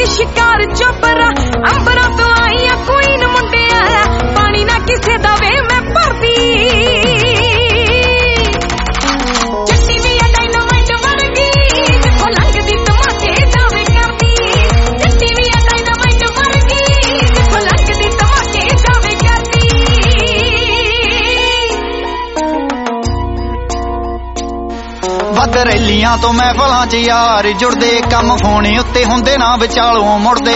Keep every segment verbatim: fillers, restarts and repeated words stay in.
सी शिकार चोपरा अंबरा तो आईया क्वीन मुंडिया पानी ना किसे दवे मैं भरदी जट्टी भी है डायनामाइट वर्गी जिथों लंघदी धमाके दावे करदी जट्टी भी है डायनामाइट वर्गी जिथों लंघदी धमाके दावे करदी ਵੱਧ ਰੈਲੀਆਂ ਤੋਂ ਮਹਿਫਲਾਂ 'ਚ ਯਾਰ ਜੁੜਦੇ ਕੰਮ ਫੋਨ ਉੱਤੇ ਹੁੰਦੇ ਨਾ ਵਿਚਾਲੋਂ ਮੁੜਦੇ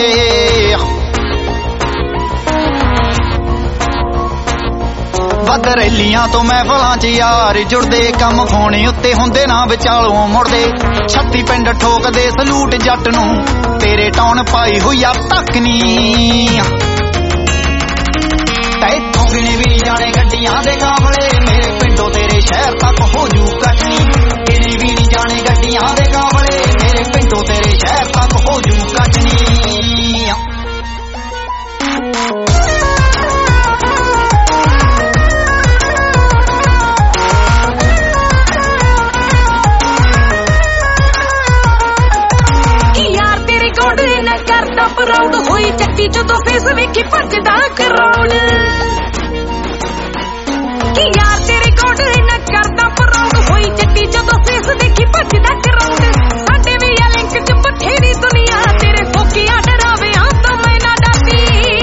ਵੱਧ ਰੈਲੀਆਂ ਤੋਂ ਮਹਿਫਲਾਂ 'ਚ ਯਾਰ ਜੁੜਦੇ ਕੰਮ ਫੋਨ ਉੱਤੇ ਹੁੰਦੇ ਨਾ ਵਿਚਾਲੋਂ ਮੁੜਦੇ ਛੱਤੀ ਪਿੰਡ ਠੋਕਦੇ ਸਲੂਟ ਜੱਟ ਨੂੰ ਤੇਰੇ ਟੌਣ ਪਾਈ ਹੋਈ ਆ ਤੱਕਨੀ ਤੈਥੋਂ ਗਿਣੇ ਵੀ ਜਾਣੇ ਗੱਡੀਆਂ ਦੇ ਕਾਫਲੇ ਮੇਰੇ ਪਿੰਡੋਂ ਤੇਰੇ ਸ਼ਹਿਰ ਤੱਕ ਹੋ ਜੂ ਕੱਟਣੀ ਗਿਣੇ ਵੀ ਨਹੀਂ ਜਾਣੇ ਗੱਡੀਆਂ ਦੇ ਕਾਫਲੇ ਮੇਰੇ ਪਿੰਡੋਂ ਤੇਰੇ ਸ਼ਹਿਰ ਤੱਕ ਹੋ ਜੂ ਕੱਟਣੀ ਯਾਰ ਤੇਰੇ ਗੋਡੇ ਨਾ ਕਰਦਾ ਪ੍ਰਾਊਡ ਹੋਈ ਚੱਟੀ ਜਦੋਂ ਫੇਸ ਵੇਖੀ ਭੱਜਦਾ ਕਰਾਉਣ ਕਿ ਯਾਰ ਤੇਰੇ ਗੋਡੇ ਨਾ ਕਰਦਾ ਪ੍ਰਾਊਡ ਹੋਈ ਚੱਟੀ ਜਦੋਂ ਫੇਸ ਦੇਖੀ ਭੱਜਦਾ ਕਰਾਉਣ ਸਾਡੇ ਵੀ ਆ ਲਿੰਕ ਚ ਬਥੇਰੀ ਦੁਨੀਆ ਤੇਰੇ ਫੋਕੀਆਂ ਡਰਾਵਿਆਂ ਤੋਂ ਮੈਂ ਨਾ ਡਰਦੀ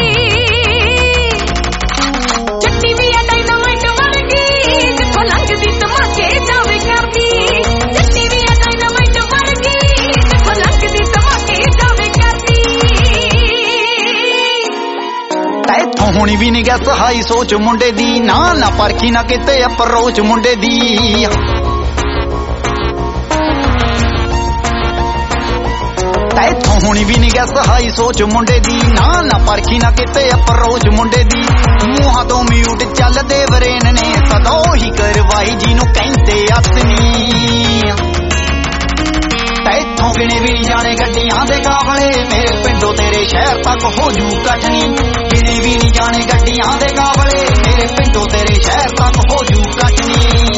ਚੱਟੀ ਵੀ ਆ ਡਾਇਨਾਮਾਈਟ ਵਰਗੀ ਜਿੱਥੋਂ ਲੰਘਦੀ ਧਮਾਕੇ ਜਾਵੇ ਕਰਦੀ ਚੱਟੀ ਵੀ ਆ ਡਾਇਨਾਮਾਈਟ ਵਰਗੀ ਜਿੱਥੋਂ ਲੰਘਦੀ ਧਮਾਕੇ ਜਾਵੇ ਕਰਦੀ ਤੈਥੋਂ ਹੁਣੀ ਵੀ ਨੀ ਗੈਸ ਹਾਈ ਸੋਚ ਮੁੰਡੇ ਦੀ ਨਾ ਨਾ ਪਰਖੀ ਨਾ ਕਿਤੇ ਅਪਰੋਚ ਮੁੰਡੇ ਦੀ ਤੈਥੋਂ ਹੁਣੀ ਵੀ ਨੀ ਗੈਸ ਹਾਈ ਸੋਚ ਮੁੰਡੇ ਦੀ ਨਾ ਨਾ ਪਰਖੀ ਨਾ ਕਿਤੇ ਅਪਰੋਚ ਮੁੰਡੇ ਦੀ ਮੂੰਹਾਂ ਤੋਂ ਮਿਊਟ ਚੱਲਦੇ ਵਰੇਨ ਨੇ ਸਦਾ ਹੀ ਕਰਵਾਈ ਜਿਹਨੂੰ ਕਹਿੰਦੇ ਅਸਨੀ ਤੈਥੋਂ ਗਿਣੇ ਵੀ ਜਾਣੇ ਗੱਡੀਆਂ ਦੇ ਕਾਫਲੇ ਮੇਰੇ ਪਿੰਡੋਂ ਤੇਰੇ ਸ਼ਹਿਰ ਤੱਕ ਹੋ ਜੂ ਕੱਟਣੀ ਗਿਣੇ ਵੀ ਨਹੀਂ ਜਾਣੇ ਗੱਡੀਆਂ ਦੇ ਕਾਫਲੇ ਮੇਰੇ ਪਿੰਡੋਂ ਤੇਰੇ ਸ਼ਹਿਰ ਤੱਕ ਹੋ ਜੂ ਕੱਟਣੀ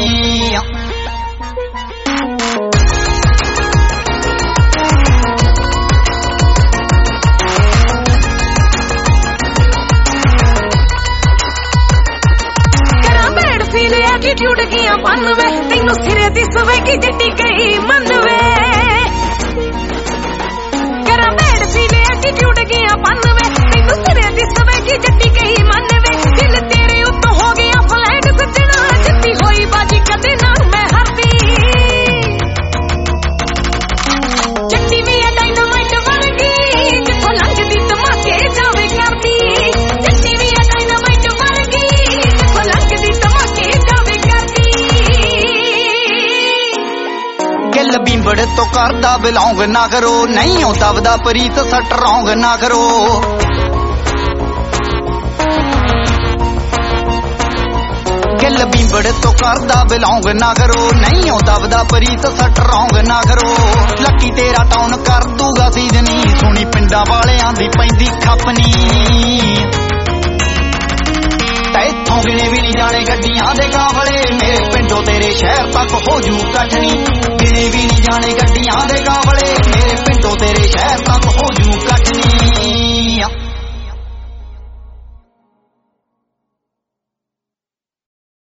ਕਰਾਂ ਬੈਡ ਫੀਲ ਐਟੀਟਿਊਡ ਗਈਆਂ ਬੰਨ ਵੇ ਤੈਨੂੰ ਸਿਰੇ ਦੀ ਸਵੇਗੀ ਜੱਟੀ ਗਈ ਮੰਨ ਵੇ ਕਰਾਂ ਬੈਡ ਫੀਲ ਐਟੀਟਿਊਡ ਗਈਆਂ ਬੰਨ ਵੇ ਤੈਨੂੰ ਸਿਰੇ ਦੀ ਸਵੇਗੀ ਜੱਟੀ ਗਈ ਮੰਨ ਵੇ ਦਿਲ ਤੇਰੇ ਉੱਤੋਂ ਹੋ ਗਿਆ ਫਲੈਟ ਸੱਜਣਾ ਜਿੱਤੀ ਹੋਈ ਬਾਜੀ ਕਦੇ ਨਾ ਮੈਂ ਹਰਦੀ ਜੱਟੀ ਵੀ ਆ ਡਾਇਨਾਮਾਈਟ ਵਰਗੀ ਜਿੱਥੋਂ ਲੰਘਦੀ ਧਮਾਕੇ ਜਾਵੇ ਕਰਦੀ ਜੱਟੀ ਵੀ ਆ ਡਾਇਨਾਮਾਈਟ ਵਰਗੀ ਜਿੱਥੋਂ ਲੰਘਦੀ ਧਮਾਕੇ ਜਾਵੇ ਕਰਦੀ ਗਿੱਲ ਬੀਂਬੜ ਤੋਂ ਕਰਦਾ ਬਿਲੋਂਗ ਨਾ ਕਰੋ ਨਹੀਂ ਉਹ ਦਬਦਾ ਪ੍ਰੀਤ ਸਟਰੋਂਗ ਨਾ ਕਰੋ ਗਿੱਲ ਬੀਂਬੜ ਤੋਂ ਕਰਦਾ ਬਿਲੋਂਗ ਨਾ ਕਰੋ ਨਹੀਂ ਉਹ ਦਬਦਾ ਪ੍ਰੀਤ ਸਟਰੋਂਗ ਨਾ ਕਰੋ ਲੱਕੀ ਤੇਰਾ ਟਾਊਨ ਕਰ ਦੂਗਾ ਸੀਜ਼ਨੀ ਸੁਣੀ ਪਿੰਡਾਂ ਵਾਲਿਆਂ ਦੀ ਪੈਂਦੀ ਖੱਪਨੀ ਤੈਥੋਂ ਗਿਣੇ ਵੀ ਨਹੀਂ ਜਾਣੇ ਗੱਡੀਆਂ ਦੇ ਕਾਫਲੇ ਮੇਰੇ ਪਿੰਡੋਂ ਤੇਰੇ ਸ਼ਹਿਰ ਤੱਕ ਹੋ ਜੂ ਕੱਟਣੀ ਗਿਣੇ ਵੀ ਨਹੀਂ ਜਾਣੇ ਗੱਡੀਆਂ ਦੇ ਕਾਫਲੇ ਮੇਰੇ ਪਿੰਡੋਂ ਤੇਰੇ ਸ਼ਹਿਰ ਤੱਕ ਹੋ ਜੂ ਕੱਟਣੀ